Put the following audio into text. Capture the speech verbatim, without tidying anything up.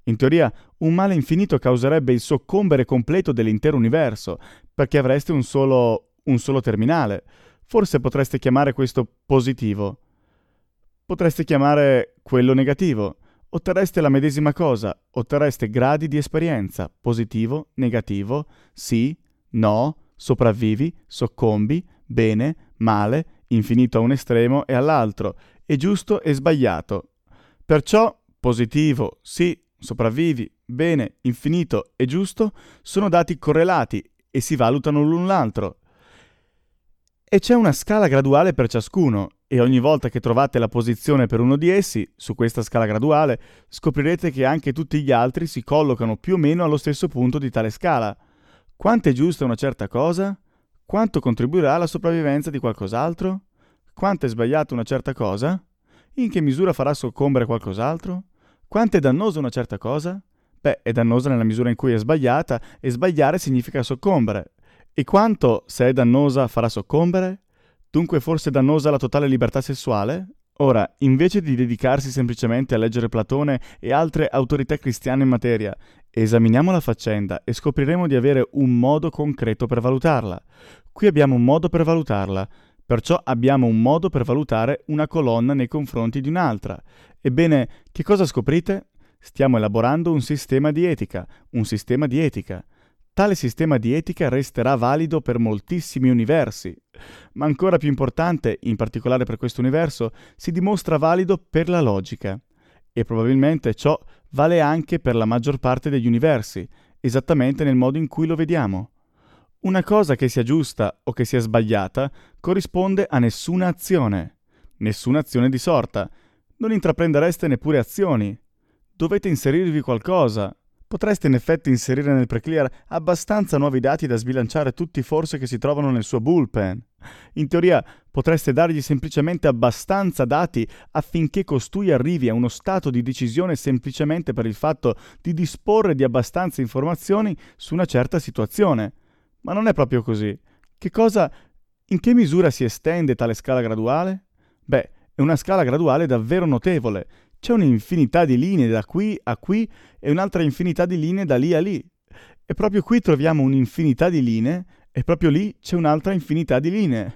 In teoria, un male infinito causerebbe il soccombere completo dell'intero universo, perché avreste un solo, un solo terminale. Forse potreste chiamare questo positivo. Potreste chiamare quello negativo. Otterreste la medesima cosa, otterreste gradi di esperienza, positivo, negativo, sì, no, sopravvivi, soccombi, bene, male, infinito a un estremo e all'altro, e giusto e sbagliato. Perciò positivo, sì, sopravvivi, bene, infinito e giusto sono dati correlati e si valutano l'un l'altro. E c'è una scala graduale per ciascuno, e ogni volta che trovate la posizione per uno di essi, su questa scala graduale, scoprirete che anche tutti gli altri si collocano più o meno allo stesso punto di tale scala. Quanto è giusta una certa cosa? Quanto contribuirà alla sopravvivenza di qualcos'altro? Quanto è sbagliata una certa cosa? In che misura farà soccombere qualcos'altro? Quanto è dannosa una certa cosa? Beh, è dannosa nella misura in cui è sbagliata, e sbagliare significa soccombere. E quanto, se è dannosa, farà soccombere? Dunque forse è dannosa la totale libertà sessuale? Ora, invece di dedicarsi semplicemente a leggere Platone e altre autorità cristiane in materia, esaminiamo la faccenda e scopriremo di avere un modo concreto per valutarla. Qui abbiamo un modo per valutarla, perciò abbiamo un modo per valutare una colonna nei confronti di un'altra. Ebbene, che cosa scoprite? Stiamo elaborando un sistema di etica, un sistema di etica. Tale sistema di etica resterà valido per moltissimi universi, ma ancora più importante, in particolare per questo universo, si dimostra valido per la logica. E probabilmente ciò vale anche per la maggior parte degli universi, esattamente nel modo in cui lo vediamo. Una cosa che sia giusta o che sia sbagliata corrisponde a nessuna azione, nessuna azione di sorta. Non intraprendereste neppure azioni. Dovete inserirvi qualcosa. Potreste in effetti inserire nel preclear abbastanza nuovi dati da sbilanciare tutti forse che si trovano nel suo bullpen. In teoria potreste dargli semplicemente abbastanza dati affinché costui arrivi a uno stato di decisione semplicemente per il fatto di disporre di abbastanza informazioni su una certa situazione. Ma non è proprio così. Che cosa, in che misura si estende tale scala graduale? Beh, è una scala graduale davvero notevole. C'è un'infinità di linee da qui a qui e un'altra infinità di linee da lì a lì. E proprio qui troviamo un'infinità di linee e proprio lì c'è un'altra infinità di linee.